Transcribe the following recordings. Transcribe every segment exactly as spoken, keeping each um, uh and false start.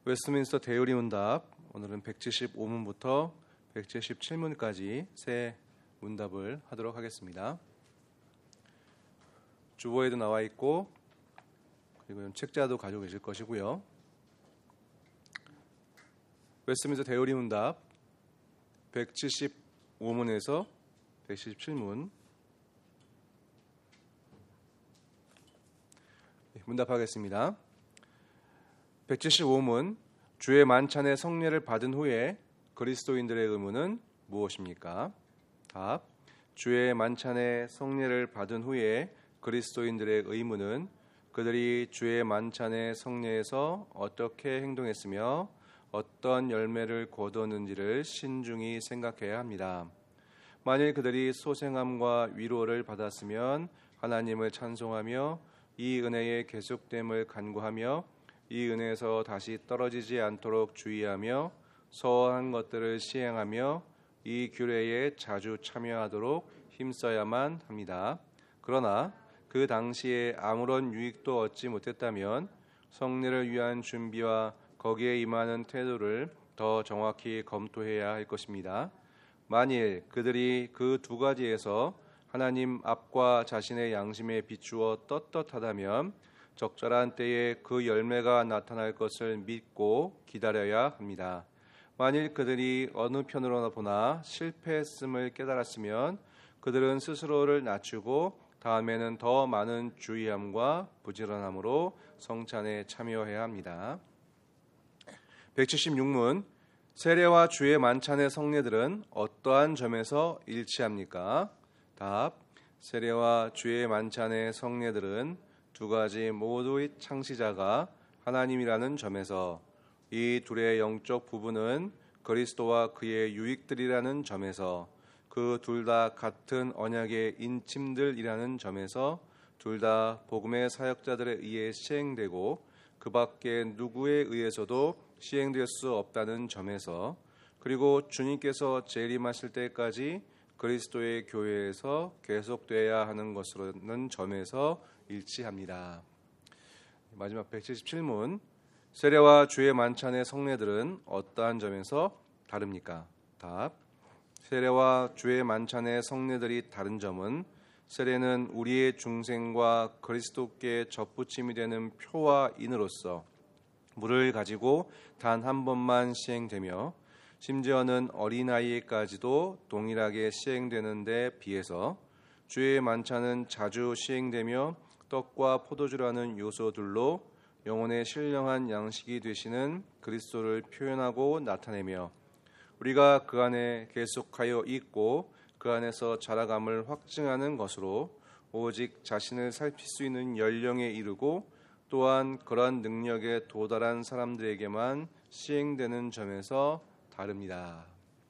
웨스트민스터 대요리문답, 오늘은 백칠십오 문부터 백칠십칠 문까지 새 문답을 하도록 하겠습니다. 주보에도 나와 있고 그리고 책자도 가지고 계실 것이고요. 웨스트민스터 대요리문답 백칠십오 문에서 백칠십칠 문 문답하겠습니다. 백칠십오 문, 주의 만찬의 성례를 받은 후에 그리스도인들의 의무는 무엇입니까? 답, 주의 만찬의 성례를 받은 후에 그리스도인들의 의무는 그들이 주의 만찬의 성례에서 어떻게 행동했으며 어떤 열매를 거두었는지를 신중히 생각해야 합니다. 만일 그들이 소생함과 위로를 받았으면 하나님을 찬송하며 이 은혜의 계속됨을 간구하며 이 은혜에서 다시 떨어지지 않도록 주의하며 서한 것들을 시행하며 이 규례에 자주 참여하도록 힘써야만 합니다. 그러나 그 당시에 아무런 유익도 얻지 못했다면 성례를 위한 준비와 거기에 임하는 태도를 더 정확히 검토해야 할 것입니다. 만일 그들이 그 두 가지에서 하나님 앞과 자신의 양심에 비추어 떳떳하다면 적절한 때에 그 열매가 나타날 것을 믿고 기다려야 합니다. 만일 그들이 어느 편으로나 보나 실패했음을 깨달았으면 그들은 스스로를 낮추고 다음에는 더 많은 주의함과 부지런함으로 성찬에 참여해야 합니다. 백칠십육 문, 세례와 주의 만찬의 성례들은 어떠한 점에서 일치합니까? 답, 세례와 주의 만찬의 성례들은 두 가지 모두의 창시자가 하나님이라는 점에서, 이 둘의 영적 부분은 그리스도와 그의 유익들이라는 점에서, 그 둘 다 같은 언약의 인침들이라는 점에서, 둘 다 복음의 사역자들에 의해 시행되고 그 밖에 누구에 의해서도 시행될 수 없다는 점에서, 그리고 주님께서 재림하실 때까지 그리스도의 교회에서 계속돼야 하는 것으로는 점에서 일치합니다. 마지막 백칠십칠 문, 세례와 주의 만찬의 성례들은 어떠한 점에서 다릅니까? 답, 세례와 주의 만찬의 성례들이 다른 점은 세례는 우리의 중생과 그리스도께 접붙임이 되는 표와 인으로서 물을 가지고 단 한 번만 시행되며 심지어는 어린아이에까지도 동일하게 시행되는 데 비해서 주의 만찬은 자주 시행되며 떡과 포도주라는 요소들로 영혼의 신령한 양식이 되시는 그리스도를 표현하고 나타내며 우리가 그 안에 계속하여 있고 그 안에서 자라감을 확증하는 것으로 오직 자신을 살필 수 있는 연령에 이르고 또한 그러한 능력에 도달한 사람들에게만 시행되는 점에서 다릅니다.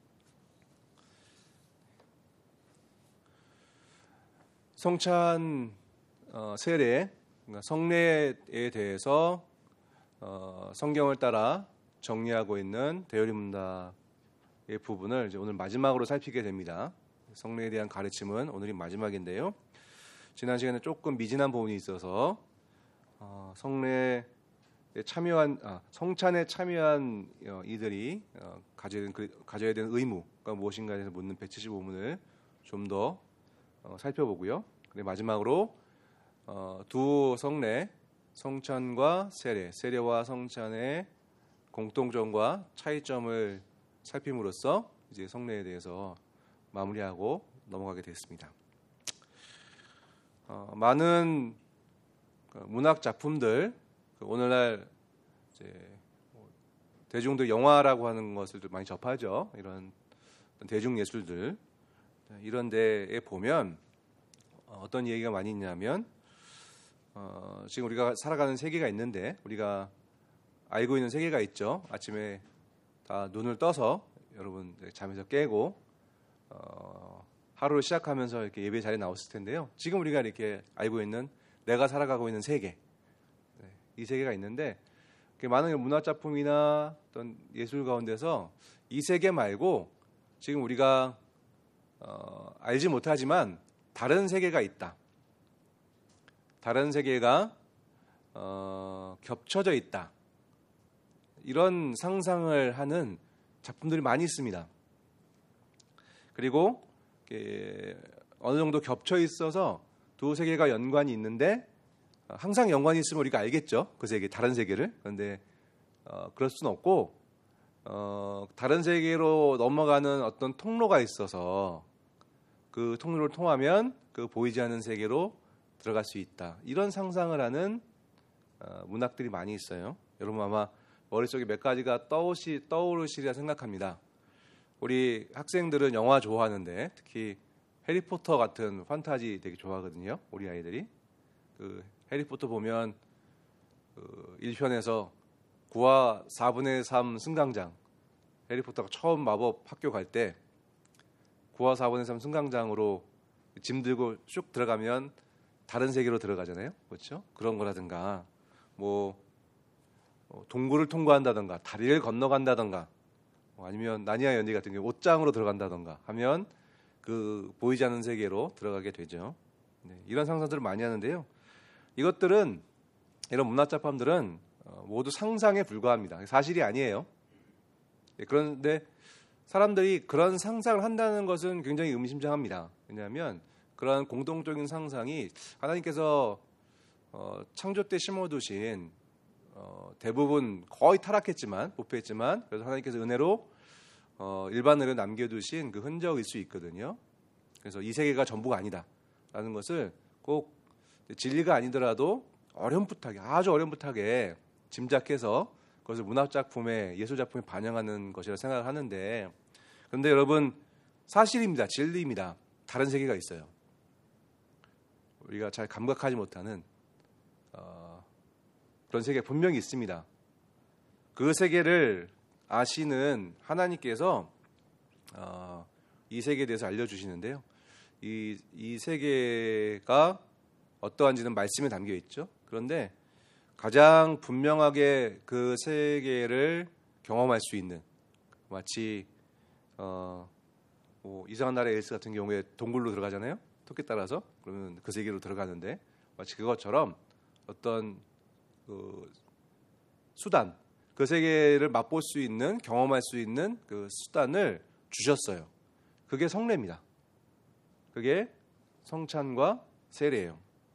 성찬 어, 세례, 그러니까 성례에 대해서 어, 성경을 따라 정리하고 있는 대요리문답의 부분을 이제 오늘 마지막으로 살피게 됩니다. 성례에 대한 가르침은 오늘이 마지막인데요. 지난 시간에 조금 미진한 부분이 있어서 어, 성례에 참여한 아, 성찬에 참여한 어, 이들이 어, 가져야 되는, 그, 가져야 되는 의무가 무엇인가에 대해서 묻는 백칠십오 문을 좀 더 어, 살펴보고요. 그리고 마지막으로 어, 두 성례, 성찬과 세례, 세례와 성찬의 공통점과 차이점을 살핌으로써 이제 성례에 대해서 마무리하고 넘어가게 됐습니다. 어, 많은 문학 작품들, 오늘날 이제 대중들 영화라고 하는 것을 많이 접하죠. 이런 대중 예술들, 이런 데에 보면 어떤 얘기가 많이 있냐면 어, 지금 우리가 살아가는 세계가 있는데 우리가 알고 있는 세계가 있죠. 아침에 다 눈을 떠서 여러분 잠에서 깨고 어, 하루를 시작하면서 이렇게 예배 자리에 나왔을 텐데요. 지금 우리가 이렇게 알고 있는 내가 살아가고 있는 세계, 네, 이 세계가 있는데 많은 문화작품이나 어떤 예술 가운데서 이 세계 말고 지금 우리가 어, 알지 못하지만 다른 세계가 있다. 다른 세계가 어, 겹쳐져 있다. 이런 상상을 하는 작품들이 많이 있습니다. 그리고 어느 정도 겹쳐 있어서 두 세계가 연관이 있는데 항상 연관이 있으면 우리가 알겠죠. 그 세계, 다른 세계를. 그런데 어, 그럴 수는 없고 어, 다른 세계로 넘어가는 어떤 통로가 있어서 그 통로를 통하면 그 보이지 않는 세계로 들어갈 수 있다. 이런 상상을 하는 어, 문학들이 많이 있어요. 여러분 아마 머릿속에 몇 가지가 떠오시, 떠오르시리라 생각합니다. 우리 학생들은 영화 좋아하는데 특히 해리포터 같은 판타지 되게 좋아하거든요. 우리 아이들이. 그 해리포터 보면 그 일 편에서 구와 사분의 삼 승강장, 해리포터가 처음 마법 학교 갈 때 구와 사분의 삼 승강장으로 짐 들고 쑥 들어가면 다른 세계로 들어가잖아요. 그렇죠? 그런 거라든가 뭐 동굴을 통과한다든가 다리를 건너간다든가 아니면 나니아 연대 같은 경우 옷장으로 들어간다든가 하면 그 보이지 않는 세계로 들어가게 되죠. 네, 이런 상상들을 많이 하는데요. 이것들은 이런 문학 작품들은 모두 상상에 불과합니다. 사실이 아니에요. 네, 그런데 사람들이 그런 상상을 한다는 것은 굉장히 의미심장합니다. 왜냐하면 그런 공동적인 상상이 하나님께서 어, 창조 때 심어두신 어, 대부분 거의 타락했지만 부패했지만 그래서 하나님께서 은혜로 어, 일반으로 남겨두신 그 흔적일 수 있거든요. 그래서 이 세계가 전부가 아니다라는 것을 꼭 진리가 아니더라도 어렴풋하게 아주 어렴풋하게 짐작해서 그것을 문학작품에 예술작품에 반영하는 것이라 생각을 하는데 그런데 여러분 사실입니다. 진리입니다. 다른 세계가 있어요. 우리가 잘 감각하지 못하는 어, 그런 세계가 분명히 있습니다. 그 세계를 아시는 하나님께서 어, 이 세계에 대해서 알려주시는데요. 이, 이 세계가 어떠한지는 말씀에 담겨 있죠. 그런데 가장 분명하게 그 세계를 경험할 수 있는 마치 어, 뭐 이상한 나라의 앨리스 같은 경우에 동굴로 들어가잖아요. 토끼 따라서 그러면 그 세계로 들어가는데 마치 그것처럼 어떤 그 수단 그 세계를 맛볼 수 있는 경험할 수 있는 그 수단을 주셨어요. 그게 성례입니다. 그게 성찬과 세례예요.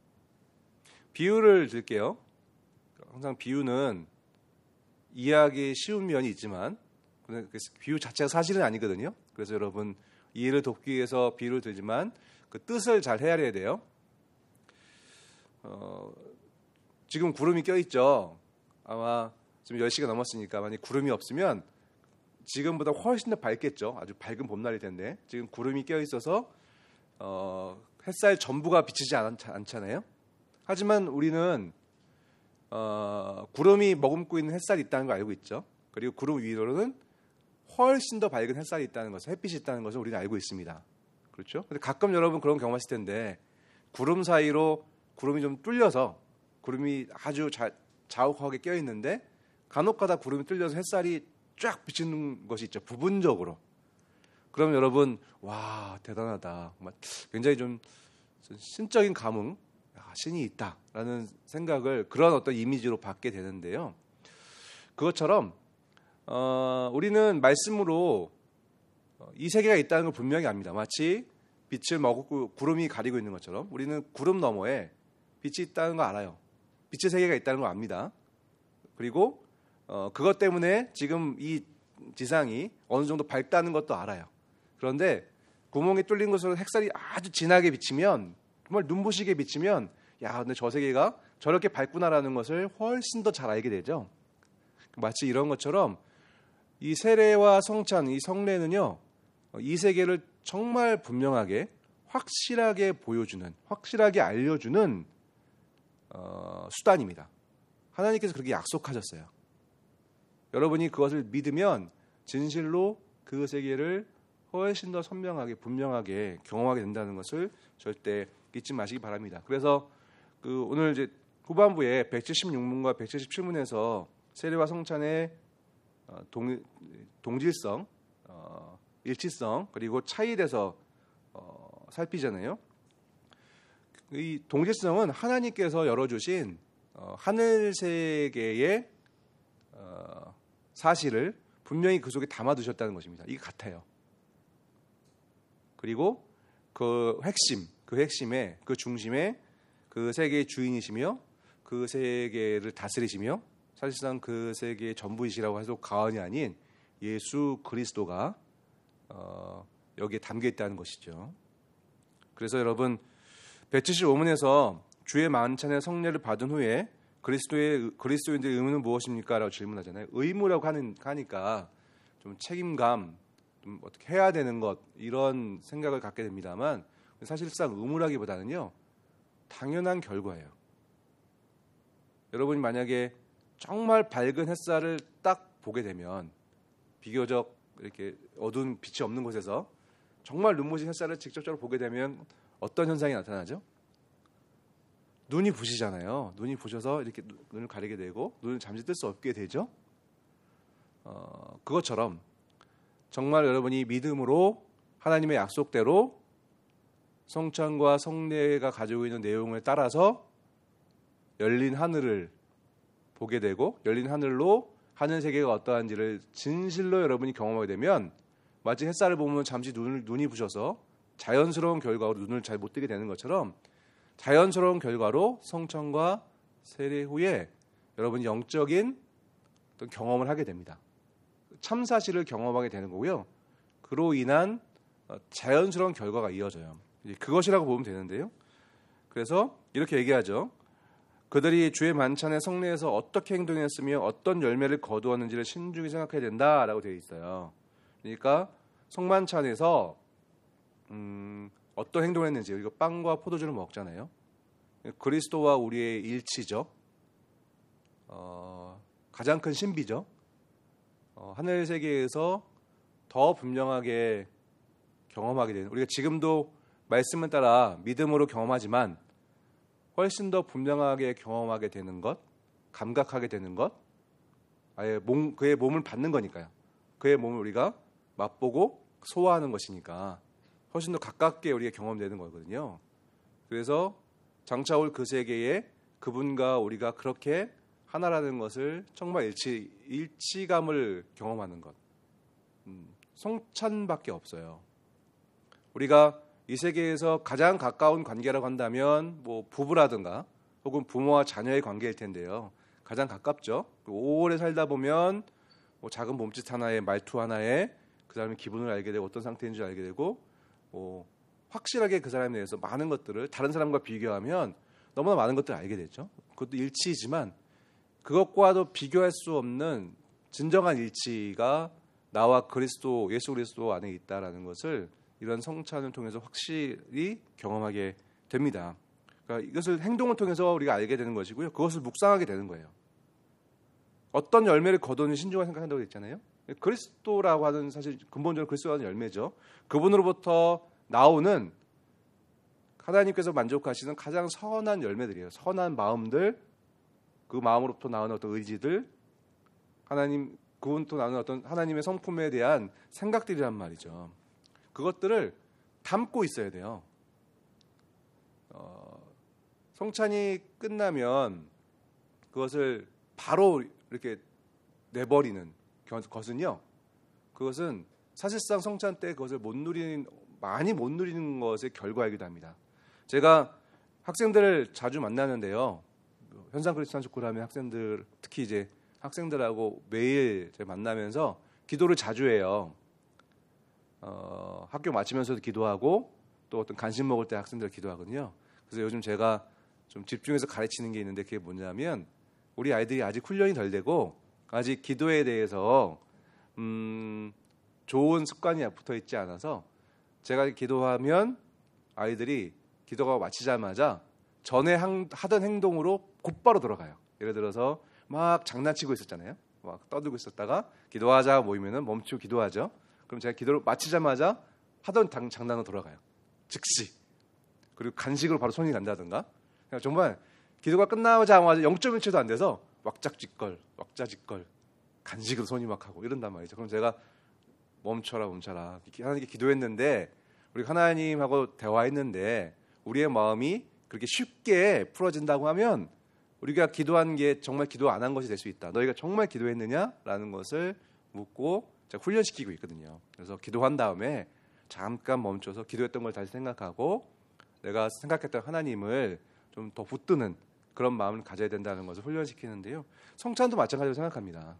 비유를 들게요. 항상 비유는 이해하기 쉬운 면이 있지만 비유 자체가 사실은 아니거든요. 그래서 여러분 이해를 돕기 위해서 비유를 들지만 그 뜻을 잘 헤아려야 돼요. 어, 지금 구름이 껴있죠. 아마 지금 열 시가 넘었으니까 만약 구름이 없으면 지금보다 훨씬 더 밝겠죠. 아주 밝은 봄날일 텐데 지금 구름이 껴있어서 어, 햇살 전부가 비치지 않, 않잖아요. 하지만 우리는 어, 구름이 머금고 있는 햇살이 있다는 걸 알고 있죠. 그리고 구름 위로는 훨씬 더 밝은 햇살이 있다는 것을, 햇빛이 있다는 것을 우리는 알고 있습니다. 그렇죠? 근데 가끔 여러분 그런 경험하실 텐데 구름 사이로 구름이 좀 뚫려서 구름이 아주 자, 자욱하게 껴 있는데 간혹가다 구름이 뚫려서 햇살이 쫙 비치는 것이 있죠. 부분적으로. 그럼 여러분 와 대단하다. 굉장히 좀 신적인 감흥, 야, 신이 있다라는 생각을 그런 어떤 이미지로 받게 되는데요. 그것처럼 어, 우리는 말씀으로 이 세계가 있다는 걸 분명히 압니다. 마치 빛을 머금고 구름이 가리고 있는 것처럼 우리는 구름 너머에 빛이 있다는 걸 알아요. 빛의 세계가 있다는 걸 압니다. 그리고 어, 그것 때문에 지금 이 지상이 어느 정도 밝다는 것도 알아요. 그런데 구멍이 뚫린 곳으로 햇살이 아주 진하게 비치면 정말 눈부시게 비치면 야 근데 저 세계가 저렇게 밝구나라는 것을 훨씬 더 잘 알게 되죠. 마치 이런 것처럼 이 세례와 성찬, 이 성례는요 이 세계를 정말 분명하게 확실하게 보여주는, 확실하게 알려주는 어, 수단입니다. 하나님께서 그렇게 약속하셨어요. 여러분이 그것을 믿으면 진실로 그 세계를 훨씬 더 선명하게, 분명하게 경험하게 된다는 것을 절대 잊지 마시기 바랍니다. 그래서 그 오늘 이제 후반부에 백칠십육 문과 백칠십칠 문에서 세례와 성찬의 동, 동질성, 어, 일치성 그리고 차이에 대해서 어, 살피잖아요. 이 동질성은 하나님께서 열어주신 어, 하늘 세계의 어, 사실을 분명히 그 속에 담아두셨다는 것입니다. 이게 같아요. 그리고 그 핵심, 그 핵심에, 그 중심에 그 세계의 주인이시며 그 세계를 다스리시며 사실상 그 세계의 전부이시라고 해도 과언이 아닌 예수 그리스도가 어, 여기에 담겨 있다는 것이죠. 그래서 여러분 백칠십오 문에서 주의 만찬의 성례를 받은 후에 그리스도의 그리스도인들의 의무는 무엇입니까? 라고 질문하잖아요. 의무라고 하는, 하니까 좀 책임감, 좀 어떻게 해야 되는 것 이런 생각을 갖게 됩니다만 사실상 의무라기보다는요 당연한 결과예요. 여러분이 만약에 정말 밝은 햇살을 딱 보게 되면 비교적 이렇게 어두운 빛이 없는 곳에서 정말 눈부신 햇살을 직접적으로 보게 되면 어떤 현상이 나타나죠? 눈이 부시잖아요. 눈이 부셔서 이렇게 눈을 가리게 되고 눈을 잠시 뜰 수 없게 되죠. 어, 그것처럼 정말 여러분이 믿음으로 하나님의 약속대로 성찬과 성례가 가지고 있는 내용을 따라서 열린 하늘을 보게 되고 열린 하늘로 하늘 세계가 어떠한지를 진실로 여러분이 경험하게 되면 마치 햇살을 보면 잠시 눈을, 눈이 부셔서 자연스러운 결과로 눈을 잘 못 뜨게 되는 것처럼 자연스러운 결과로 성찬과 세례 후에 여러분이 영적인 어떤 경험을 하게 됩니다. 참 사실을 경험하게 되는 거고요. 그로 인한 자연스러운 결과가 이어져요. 그것이라고 보면 되는데요. 그래서 이렇게 얘기하죠. 그들이 주의 만찬의 성례에서 어떻게 행동했으며 어떤 열매를 거두었는지를 신중히 생각해야 된다라고 되어 있어요. 그러니까 성만찬에서 음, 어떤 행동을 했는지 우리가 빵과 포도주를 먹잖아요. 그리스도와 우리의 일치죠. 어, 가장 큰 신비죠. 어, 하늘 세계에서 더 분명하게 경험하게 되는 우리가 지금도 말씀을 따라 믿음으로 경험하지만 훨씬 더 분명하게 경험하게 되는 것, 감각하게 되는 것, 아예 몸, 그의 몸을 받는 거니까요. 그의 몸을 우리가 맛보고 소화하는 것이니까 훨씬 더 가깝게 우리가 경험되는 거거든요. 그래서 장차 올 그 세계에 그분과 우리가 그렇게 하나라는 것을 정말 일치, 일치감을 경험하는 것. 음, 성찬밖에 없어요. 우리가 이 세계에서 가장 가까운 관계라고 한다면 뭐 부부라든가 혹은 부모와 자녀의 관계일 텐데요. 가장 가깝죠. 오래 살다 보면 뭐 작은 몸짓 하나에 말투 하나에 그 사람의 기분을 알게 되고 어떤 상태인지 알게 되고 뭐 확실하게 그 사람에 대해서 많은 것들을 다른 사람과 비교하면 너무나 많은 것들을 알게 되죠. 그것도 일치이지만 그것과도 비교할 수 없는 진정한 일치가 나와 그리스도 예수 그리스도 안에 있다라는 것을 이런 성찬을 통해서 확실히 경험하게 됩니다. 그러니까 이것을 행동을 통해서 우리가 알게 되는 것이고요. 그것을 묵상하게 되는 거예요. 어떤 열매를 거두는 신중한 생각한다고 했잖아요. 그리스도라고 하는 사실 근본적으로 그리스도라는 열매죠. 그분으로부터 나오는 하나님께서 만족하시는 가장 선한 열매들이에요. 선한 마음들, 그 마음으로부터 나오는 어떤 의지들, 하나님 그분부터 나오는 어떤 하나님의 성품에 대한 생각들이란 말이죠. 그것들을 담고 있어야 돼요. 어, 성찬이 끝나면 그것을 바로 이렇게 내버리는 것은요. 그것은 사실상 성찬 때 그것을 못 누리는 많이 못 누리는 것의 결과이기도 합니다. 제가 학생들을 자주 만나는데요. 현상 크리스찬 school 하면 학생들 특히 이제 학생들하고 매일 제가 만나면서 기도를 자주 해요. 어, 학교 마치면서도 기도하고 또 어떤 간식 먹을 때 학생들 기도하거든요. 그래서 요즘 제가 좀 집중해서 가르치는 게 있는데 그게 뭐냐면 우리 아이들이 아직 훈련이 덜 되고 아직 기도에 대해서 음, 좋은 습관이 붙어 있지 않아서 제가 기도하면 아이들이 기도가 마치자마자 전에 하던 행동으로 곧바로 돌아가요. 예를 들어서 막 장난치고 있었잖아요. 막 떠들고 있었다가 기도하자 모이면은 멈추고 기도하죠. 그럼 제가 기도를 마치자마자 하던 당, 장난으로 돌아가요. 즉시. 그리고 간식으로 바로 손이 간다든가. 그러니까 정말 기도가 끝나자마자 영 점 일 초도 안 돼서 왁작지껄, 왁자지껄 간식으로 손이 막 하고 이런단 말이죠. 그럼 제가 멈춰라 멈춰라. 하나님께 기도했는데 우리 하나님하고 대화했는데 우리의 마음이 그렇게 쉽게 풀어진다고 하면 우리가 기도한 게 정말 기도 안 한 것이 될 수 있다. 너희가 정말 기도했느냐라는 것을 묻고 훈련시키고 있거든요. 그래서 기도한 다음에 잠깐 멈춰서 기도했던 걸 다시 생각하고 내가 생각했던 하나님을 좀 더 붙드는 그런 마음을 가져야 된다는 것을 훈련시키는데요. 성찬도 마찬가지로 생각합니다.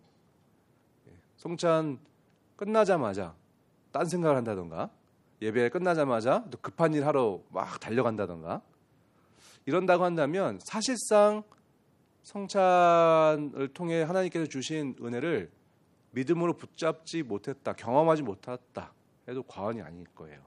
성찬 끝나자마자 딴 생각을 한다던가 예배 끝나자마자 또 급한 일 하러 막 달려간다던가 이런다고 한다면 사실상 성찬을 통해 하나님께서 주신 은혜를 믿음으로 붙잡지 못했다, 경험하지 못했다 해도 과언이 아닐 거예요.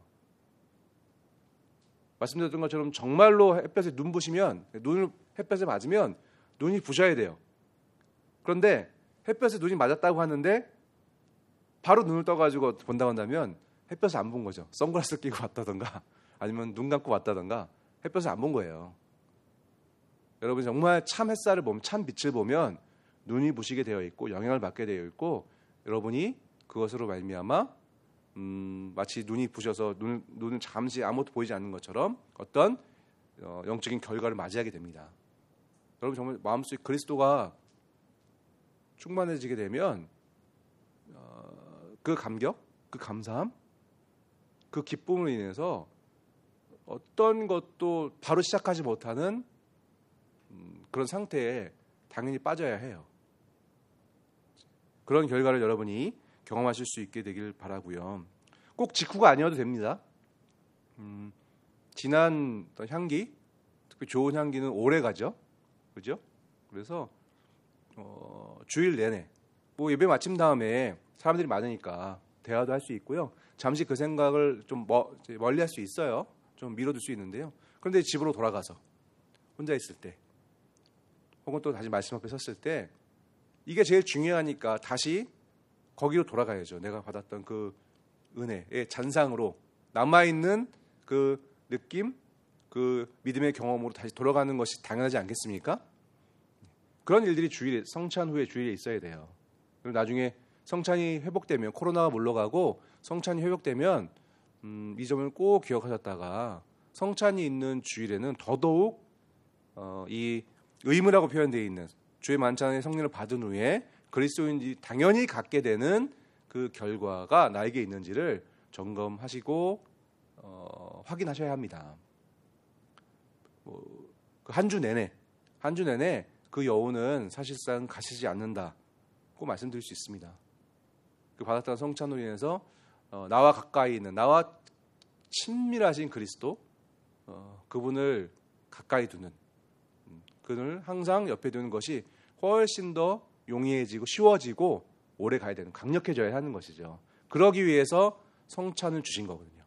말씀드렸던 것처럼 정말로 햇볕에 눈 부시면 눈을 햇볕에 맞으면 눈이 부셔야 돼요. 그런데 햇볕에 눈이 맞았다고 하는데 바로 눈을 떠가지고 본다고 한다면 햇볕을 안 본 거죠. 선글라스 끼고 왔다던가 아니면 눈 감고 왔다던가 햇볕을 안 본 거예요. 여러분 정말 참 햇살을 보면 참 빛을 보면 눈이 부시게 되어 있고 영향을 받게 되어 있고 여러분이 그것으로 말미암아 음, 마치 눈이 부셔서 눈, 눈은 잠시 아무것도 보이지 않는 것처럼 어떤 어, 영적인 결과를 맞이하게 됩니다. 여러분 정말 마음속에 그리스도가 충만해지게 되면 어, 그 감격, 그 감사함, 그 기쁨으로 인해서 어떤 것도 바로 시작하지 못하는 음, 그런 상태에 당연히 빠져야 해요. 그런 결과를 여러분이 경험하실 수 있게 되길 바라고요. 꼭 직후가 아니어도 됩니다. 음, 진한 향기, 특히 좋은 향기는 오래 가죠, 그죠? 그래서 어, 주일 내내 뭐 예배 마침 다음에 사람들이 많으니까 대화도 할 수 있고요. 잠시 그 생각을 좀 멀, 멀리 할 수 있어요. 좀 미뤄둘 수 있는데요. 그런데 집으로 돌아가서 혼자 있을 때, 혹은 또 다시 말씀 앞에 섰을 때 이게 제일 중요하니까 다시 거기로 돌아가야죠. 내가 받았던 그 은혜의 잔상으로 남아있는 그 느낌, 그 믿음의 경험으로 다시 돌아가는 것이 당연하지 않겠습니까? 그런 일들이 주일에, 성찬 후에 주일에 있어야 돼요. 그리고 나중에 성찬이 회복되면, 코로나가 물러가고 성찬이 회복되면 음, 이 점을 꼭 기억하셨다가 성찬이 있는 주일에는 더더욱 어, 이 의무라고 표현되어 있는 주의 만찬의 성령을 받은 후에 그리스도인이 당연히 갖게 되는 그 결과가 나에게 있는지를 점검하시고 어, 확인하셔야 합니다. 뭐, 그 한 주 내내 한 주 내내 그 여운은 사실상 가시지 않는다고 말씀드릴 수 있습니다. 그 받았던 성찬으로 인해서 어, 나와 가까이 있는, 나와 친밀하신 그리스도, 어, 그분을 가까이 두는, 음, 그분을 항상 옆에 두는 것이 훨씬 더 용이해지고 쉬워지고 오래 가야 되는, 강력해져야 하는 것이죠. 그러기 위해서 성찬을 주신 거거든요.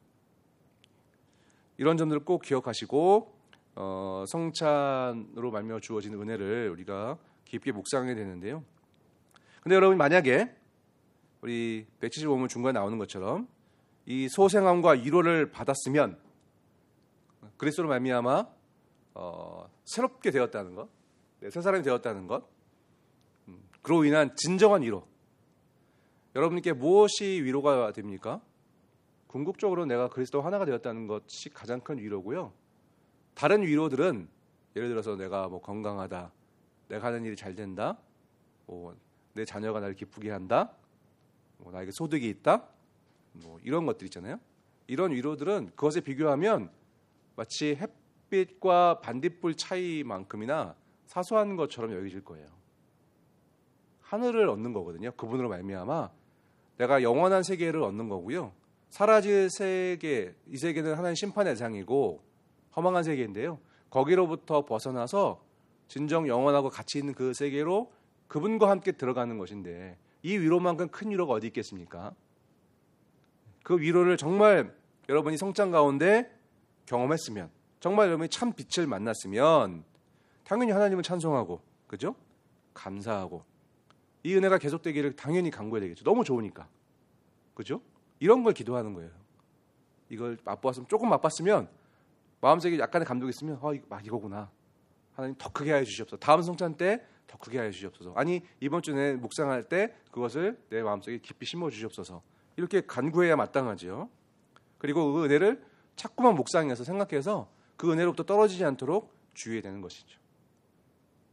이런 점들을 꼭 기억하시고 어, 성찬으로 말미암아 주어진 은혜를 우리가 깊게 묵상하게 되는데요. 근데 여러분 만약에 우리 백칠십오 문 중간에 나오는 것처럼 이 소생함과 위로를 받았으면 그리스도로 말미암아 어, 새롭게 되었다는 것, 네, 새 사람이 되었다는 것, 음, 그로 인한 진정한 위로. 여러분께 무엇이 위로가 됩니까? 궁극적으로 내가 그리스도와 하나가 되었다는 것이 가장 큰 위로고요. 다른 위로들은 예를 들어서 내가 뭐 건강하다, 내가 하는 일이 잘 된다, 뭐 내 자녀가 나를 기쁘게 한다, 뭐 나에게 소득이 있다, 뭐 이런 것들 있잖아요. 이런 위로들은 그것에 비교하면 마치 햇빛과 반딧불 차이만큼이나 사소한 것처럼 여겨질 거예요. 하늘을 얻는 거거든요. 그분으로 말미암아 내가 영원한 세계를 얻는 거고요. 사라질 세계, 이 세계는 하나님 심판의 대상이고 허망한 세계인데요. 거기로부터 벗어나서 진정 영원하고 가치 있는 그 세계로 그분과 함께 들어가는 것인데 이 위로만큼 큰 위로가 어디 있겠습니까? 그 위로를 정말 여러분이 성찬 가운데 경험했으면, 정말 여러분이 참 빛을 만났으면 당연히 하나님을 찬송하고, 그죠? 감사하고 이 은혜가 계속되기를 당연히 간구해야 되겠죠. 너무 좋으니까, 그죠? 이런 걸 기도하는 거예요. 이걸 맛보았으면, 조금 맛봤으면 마음속에 약간의 감동이 있으면 어, 막 이거구나. 하나님 더 크게 하여 주시옵소서. 다음 성찬 때 더 크게 하여 주시옵소서. 아니 이번 주에 묵상할 때 그것을 내 마음속에 깊이 심어 주시옵소서. 이렇게 간구해야 마땅하지요. 그리고 그 은혜를 자꾸만 묵상해서 생각해서 그 은혜로부터 떨어지지 않도록 주의해야 되는 것이죠.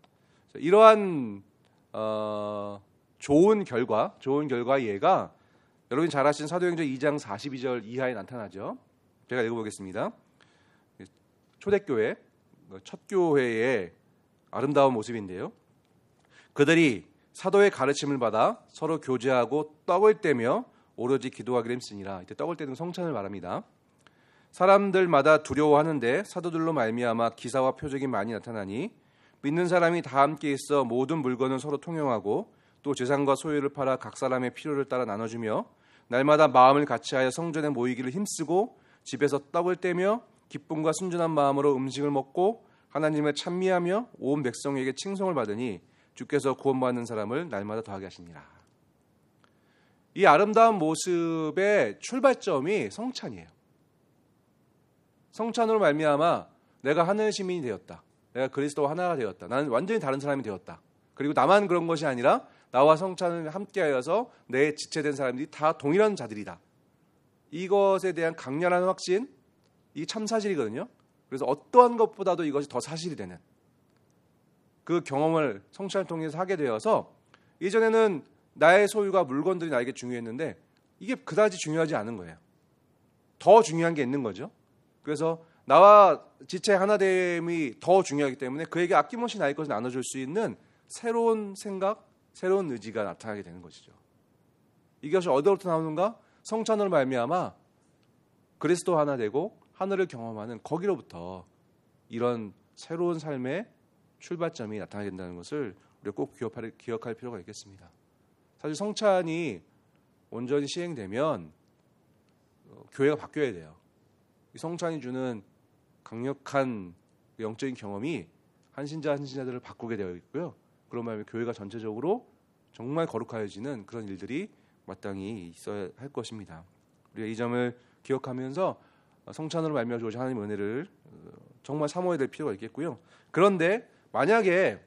이러한 어, 좋은 결과, 좋은 결과 예가 여러분이 잘 아시는 사도행전 이 장 사십이 절 이하에 나타나죠. 제가 읽어보겠습니다. 초대교회, 첫 교회의 아름다운 모습인데요. 그들이 사도의 가르침을 받아 서로 교제하고 떡을 떼며 오로지 기도하기로 했으니라. 이때 떡을 떼는 성찬을 말합니다. 사람들마다 두려워하는데 사도들로 말미암아 기사와 표적이 많이 나타나니 믿는 사람이 다 함께 있어 모든 물건을 서로 통용하고 또 재산과 소유를 팔아 각 사람의 필요를 따라 나눠주며 날마다 마음을 같이하여 성전에 모이기를 힘쓰고 집에서 떡을 떼며 기쁨과 순전한 마음으로 음식을 먹고 하나님을 찬미하며 온 백성에게 칭송을 받으니 주께서 구원받는 사람을 날마다 더하게 하시니라. 이 아름다운 모습의 출발점이 성찬이에요. 성찬으로 말미암아 내가 하늘 시민이 되었다. 내가 그리스도와 하나가 되었다. 나는 완전히 다른 사람이 되었다. 그리고 나만 그런 것이 아니라 나와 성찬을 함께하여서 내 지체된 사람들이 다 동일한 자들이다. 이것에 대한 강렬한 확신, 이 참 사실이거든요. 그래서 어떠한 것보다도 이것이 더 사실이 되는 그 경험을 성찬을 통해서 하게 되어서 이전에는 나의 소유가 물건들이 나에게 중요했는데 이게 그다지 중요하지 않은 거예요. 더 중요한 게 있는 거죠. 그래서 나와 지체 하나됨이 더 중요하기 때문에 그에게 아낌없이 나의 것을 나눠줄 수 있는 새로운 생각, 새로운 의지가 나타나게 되는 것이죠. 이것이 어디로부터 나오는가? 성찬으로 말미암아 그리스도 하나 되고 하늘을 경험하는 거기로부터 이런 새로운 삶의 출발점이 나타나게 된다는 것을 우리가 꼭 기억할, 기억할 필요가 있겠습니다. 사실 성찬이 온전히 시행되면 어, 교회가 바뀌어야 돼요. 이 성찬이 주는 강력한 영적인 경험이 한신자 한신자들을 바꾸게 되어 있고요. 그런 말에 교회가 전체적으로 정말 거룩하여지는 그런 일들이 마땅히 있어야 할 것입니다. 우리가 이 점을 기억하면서 성찬으로 말미암아 주어진 하나님의 은혜를 정말 사모해야 될 필요가 있겠고요. 그런데 만약에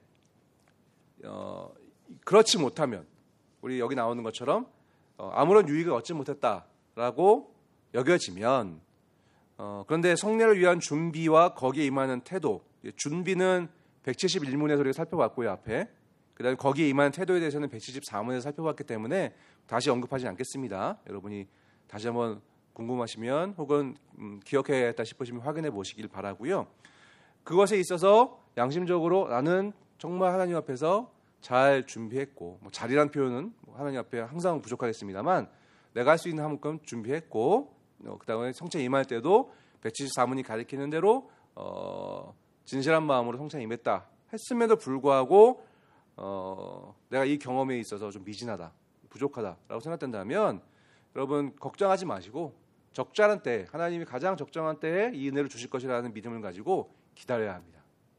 어, 그렇지 못하면 우리 여기 나오는 것처럼 어, 아무런 유익을 얻지 못했다라고 여겨지면 어, 그런데 성례를 위한 준비와 거기에 임하는 태도, 준비는 백칠십일 문에서 우리가 살펴봤고요. 앞에 그다음에 거기에 임하는 태도에 대해서는 백칠십사 문에서 살펴봤기 때문에 다시 언급하지 않겠습니다. 여러분이 다시 한번 궁금하시면 혹은 음, 기억해야겠다 싶으시면 확인해 보시길 바라고요. 그것에 있어서 양심적으로 나는 정말 하나님 앞에서 잘 준비했고, 뭐 잘이란 표현은 하나님 앞에 항상 부족하겠습니다만 내가 할 수 있는 한만큼 준비했고, 어, 그 다음에 성찬 임할 때도 백칠십사 문이 가리키는 대로 어, 진실한 마음으로 성찬 임했다 했음에도 불구하고 어, 내가 이 경험에 있어서 좀 미진하다, 부족하다라고 생각된다면 여러분 걱정하지 마시고 적절한 때, 하나님이 가장 적정한 때에 이 은혜를 주실 것이라는 믿음을 가지고 기다려야 합니다.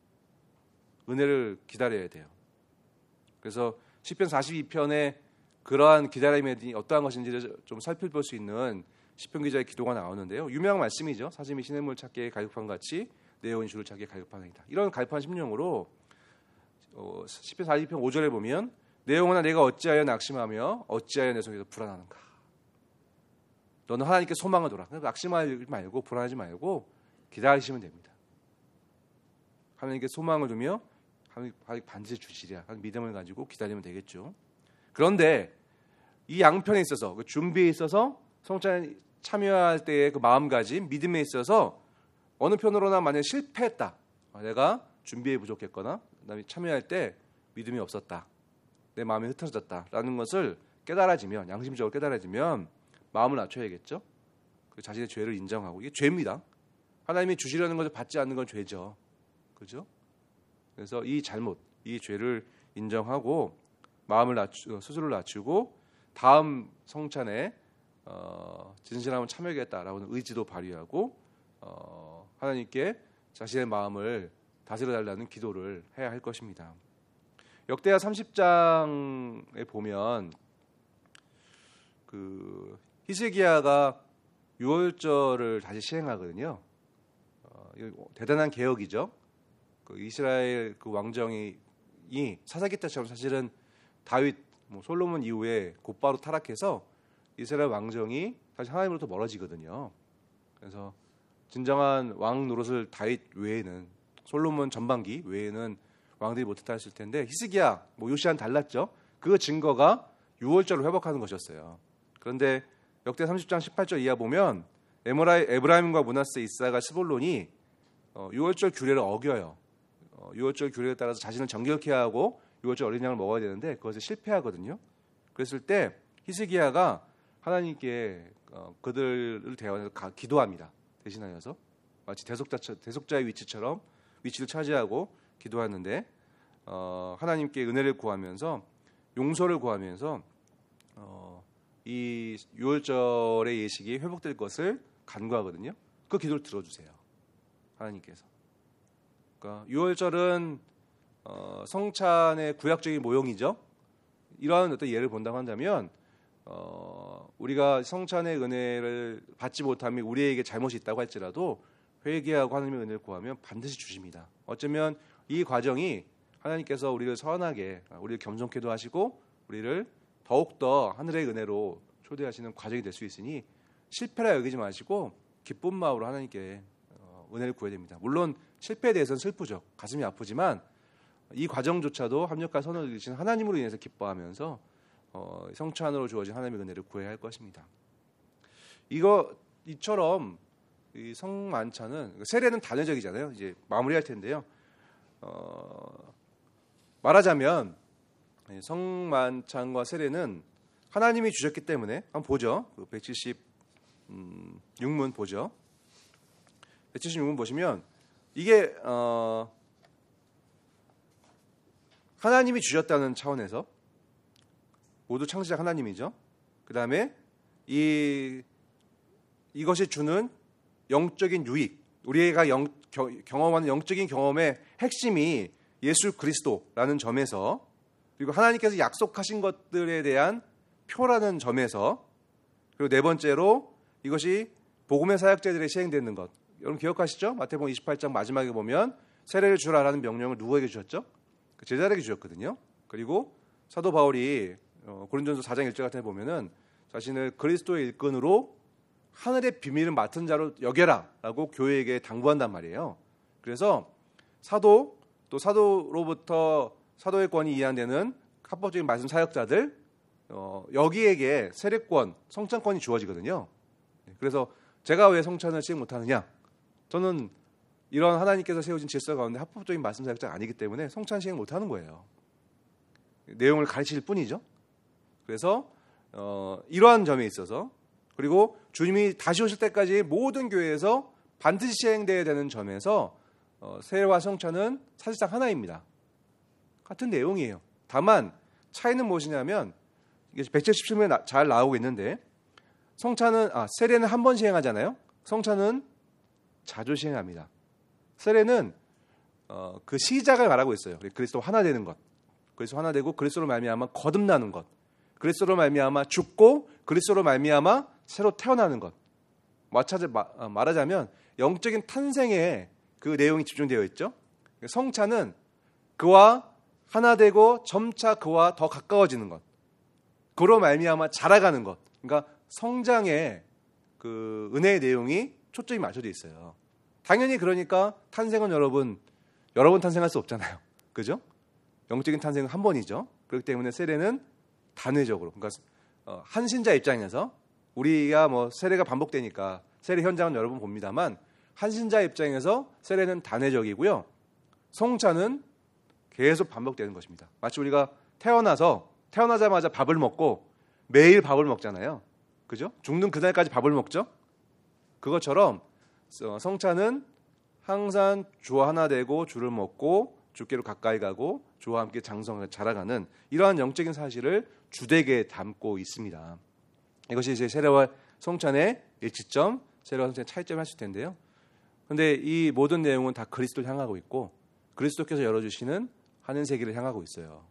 은혜를 기다려야 돼요. 그래서 시편 사십이 편에 그러한 기다림이 어떠한 것인지를 좀 살펴볼 수 있는 시편 기자의 기도가 나오는데요. 유명한 말씀이죠. 사슴이 시냇물 찾기에 갈급한 같이 내 영혼이 주를 찾기에 갈급하나이다. 이런 갈급한 심령으로 어, 시편 사십이 편 오 절에 보면 내 영혼아 내가 어찌하여 낙심하며 어찌하여 내 속에서 불안하는가. 너는 하나님께 소망을 둬라. 낙심하지 말고 불안하지 말고 기다리시면 됩니다. 하나님께 소망을 두며 하나님 반드시 주시리라 하는 믿음을 가지고 기다리면 되겠죠. 그런데 이 양편에 있어서 그 준비에 있어서 성찬에 참여할 때의 그 마음가짐, 믿음에 있어서 어느 편으로나 만약 실패했다. 내가 준비에 부족했거나 그다음에 참여할 때 믿음이 없었다. 내 마음이 흩어졌다라는 것을 깨달아지면, 양심적으로 깨달아지면 마음을 낮춰야겠죠. 그 자신의 죄를 인정하고, 이게 죄입니다. 하나님이 주시려는 것을 받지 않는 건 죄죠. 그죠? 그래서 이 잘못, 이 죄를 인정하고 마음을 낮추, 스스로를 낮추고 다음 성찬에 어, 진실함을 참여하겠다라는 의지도 발휘하고 어, 하나님께 자신의 마음을 다스려 달라는 기도를 해야 할 것입니다. 역대하 삼십 장에 보면 그 히스기야가 유월절을 다시 시행하거든요. 어, 이거 대단한 개혁이죠. 그 이스라엘 그 왕정이 사사기 때처럼 사실은 다윗, 뭐 솔로몬 이후에 곧바로 타락해서 이스라엘 왕정이 다시 하나님으로부터 멀어지거든요. 그래서 진정한 왕 노릇을 다윗 외에는, 솔로몬 전반기 외에는 왕들이 못했다 했을 텐데 히스기야, 뭐 요시아는 달랐죠. 그 증거가 유월절을 회복하는 것이었어요. 그런데 역대 삼십 장 십팔 절 이하 보면 에브라임, 에브라임과 므낫세, 이사가, 스볼론이 어, 유월절 규례를 어겨요. 어, 유월절 규례에 따라서 자신을 정결케 하고 유월절 어린 양을 먹어야 되는데 그것을 실패하거든요. 그랬을 때 히스기야가 하나님께 어, 그들을 대하여 기도합니다. 대신하여서 마치 대속자, 대속자의 위치처럼 위치를 차지하고 기도하는데 어, 하나님께 은혜를 구하면서 용서를 구하면서 어, 이 유월절의 예식이 회복될 것을 간구하거든요. 그 기도를 들어주세요. 하나님께서. 그러니까 유월절은 어, 성찬의 구약적인 모형이죠. 이러한 어떤 예를 본다고 한다면 어, 우리가 성찬의 은혜를 받지 못하면 우리에게 잘못이 있다고 할지라도 회개하고 하나님의 은혜를 구하면 반드시 주십니다. 어쩌면 이 과정이 하나님께서 우리를 선하게, 우리를 겸손케도 하시고 우리를 더욱더 하늘의 은혜로 초대하시는 과정이 될 수 있으니 실패라 여기지 마시고 기쁜 마음으로 하나님께 은혜를 구해야 됩니다. 물론 실패에 대해서는 슬프죠. 가슴이 아프지만 이 과정조차도 합력과 선을 이루신 하나님으로 인해서 기뻐하면서 어, 성찬으로 주어진 하나님의 은혜를 구해야 할 것입니다. 이거 이처럼 이 성만찬은 세례는 단회적이잖아요. 이제 마무리할 텐데요. 어, 말하자면 성만찬과 세례는 하나님이 주셨기 때문에 한번 보죠. 백칠십육 문 보죠. 백칠십육 문 보시면 이게 어, 하나님이 주셨다는 차원에서 모두 창시자 하나님이죠. 그 다음에 이 이것이 주는 영적인 유익, 우리가 영, 겨, 경험하는 영적인 경험의 핵심이 예수 그리스도라는 점에서, 그리고 하나님께서 약속하신 것들에 대한 표라는 점에서, 그리고 네 번째로 이것이 복음의 사역자들에 시행되는 것. 여러분 기억하시죠? 마태복음 이십팔 장 마지막에 보면 세례를 주라라는 명령을 누구에게 주셨죠? 그 제자들에게 주셨거든요. 그리고 사도 바울이 어, 고린도전서 사 장 일 절 같은 데 보면은 자신을 그리스도의 일꾼으로 하늘의 비밀을 맡은 자로 여겨라라고 교회에게 당부한단 말이에요. 그래서 사도, 또 사도로부터 사도의 권이 이해되는 합법적인 말씀 사역자들, 어, 여기에게 세례권, 성찬권이 주어지거든요. 그래서 제가 왜 성찬을 시행 못하느냐? 저는 이런 하나님께서 세우신 질서 가운데 합법적인 말씀 사역자가 아니기 때문에 성찬 시행 못하는 거예요. 내용을 가르칠 뿐이죠. 그래서 어, 이러한 점에 있어서, 그리고 주님이 다시 오실 때까지 모든 교회에서 반드시 시행되어야 되는 점에서 어, 세례와 성찬은 사실상 하나입니다. 같은 내용이에요. 다만 차이는 무엇이냐면 이게 백칠십칠 문에 나, 잘 나오고 있는데 성찬은 아, 세례는 한 번 시행하잖아요. 성찬은 자주 시행합니다. 세례는 어, 그 시작을 말하고 있어요. 그리스도 하나 되는 것, 그리스도 하나 되고 그리스도로 말미암아 거듭나는 것, 그리스도로 말미암아 죽고 그리스도로 말미암아 새로 태어나는 것. 마찬가지 말하자면 영적인 탄생에 그 내용이 집중되어 있죠. 성찬은 그와 하나 되고 점차 그와 더 가까워지는 것, 그로 말미암아 자라가는 것. 그러니까 성장의 그 은혜의 내용이 초점이 맞춰져 있어요. 당연히 그러니까 탄생은 여러분 여러 번 탄생할 수 없잖아요. 그죠? 영적인 탄생은 한 번이죠. 그렇기 때문에 세례는 단회적으로, 그러니까 어, 한 신자 입장에서 우리가 뭐 세례가 반복되니까 세례 현장은 여러 번 봅니다만 한 신자 입장에서 세례는 단회적이고요. 성찬은 계속 반복되는 것입니다. 마치 우리가 태어나서 태어나자마자 밥을 먹고 매일 밥을 먹잖아요. 그죠? 죽는 그날까지 밥을 먹죠. 그것처럼 성찬은 항상 주와 하나 되고 주를 먹고 주께로 가까이 가고 주와 함께 장성을 자라가는 이러한 영적인 사실을 주되게 담고 있습니다. 이것이 이제 세례와 성찬의 일치점, 세례와 성찬의 차이점을 할 수 있을 텐데요. 그런데 이 모든 내용은 다 그리스도를 향하고 있고 그리스도께서 열어주시는 하늘 세계를 향하고 있어요.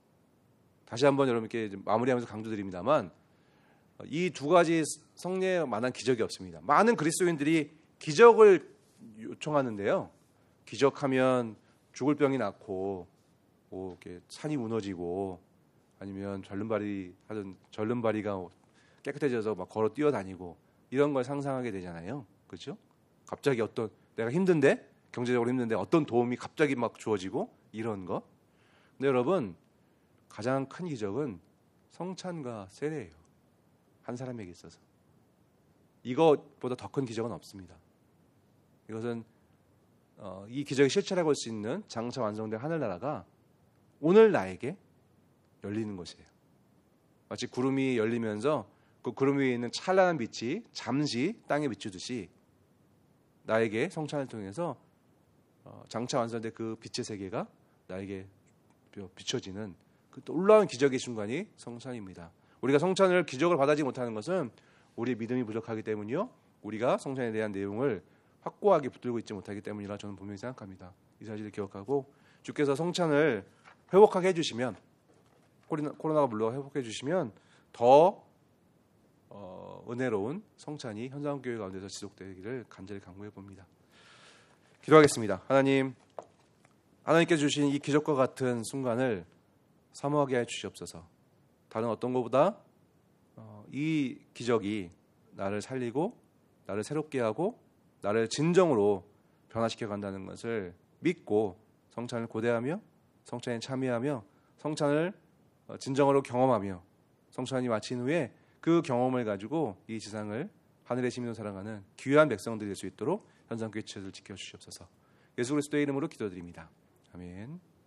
다시 한번 여러분께 마무리하면서 강조드립니다만 이 두 가지 성례만한 기적이 없습니다. 많은 그리스도인들이 기적을 요청하는데요. 기적하면 죽을 병이 낫고 뭐 이렇게 산이 무너지고 아니면 절름발이 하던 절름발이가 깨끗해져서 막 걸어 뛰어다니고 이런 걸 상상하게 되잖아요. 그렇죠? 갑자기 어떤 내가 힘든데 경제적으로 힘든데 어떤 도움이 갑자기 막 주어지고 이런 거. 근데 여러분, 가장 큰 기적은 성찬과 세례예요. 한 사람에게 있어서. 이것보다 더 큰 기적은 없습니다. 이것은 어, 이 기적이 실체라고 할 수 있는 장차 완성된 하늘나라가 오늘 나에게 열리는 것이에요. 마치 구름이 열리면서 그 구름 위에 있는 찬란한 빛이 잠시 땅에 비추듯이 나에게 성찬을 통해서 어, 장차 완성된 그 빛의 세계가 나에게 비춰지는 그 놀라운 기적의 순간이 성찬입니다. 우리가 성찬을 기적을 받아지 못하는 것은 우리의 믿음이 부족하기 때문이요, 우리가 성찬에 대한 내용을 확고하게 붙들고 있지 못하기 때문이라 저는 분명히 생각합니다. 이 사실을 기억하고 주께서 성찬을 회복하게 해주시면, 코로나가 물론 회복해 주시면 더 어, 은혜로운 성찬이 현장교회 가운데서 지속되기를 간절히 간구해 봅니다. 기도하겠습니다. 하나님, 하나님께서 주신 이 기적과 같은 순간을 사모하게 해 주시옵소서. 다른 어떤 것보다 어, 이 기적이 나를 살리고 나를 새롭게 하고 나를 진정으로 변화시켜 간다는 것을 믿고 성찬을 고대하며 성찬에 참여하며 성찬을 진정으로 경험하며 성찬이 마친 후에 그 경험을 가지고 이 지상을 하늘의 시민으로 살아가는 귀한 백성들이 될 수 있도록 현장교회 지체를 지켜주시옵소서. 예수 그리스도의 이름으로 기도드립니다. 아멘.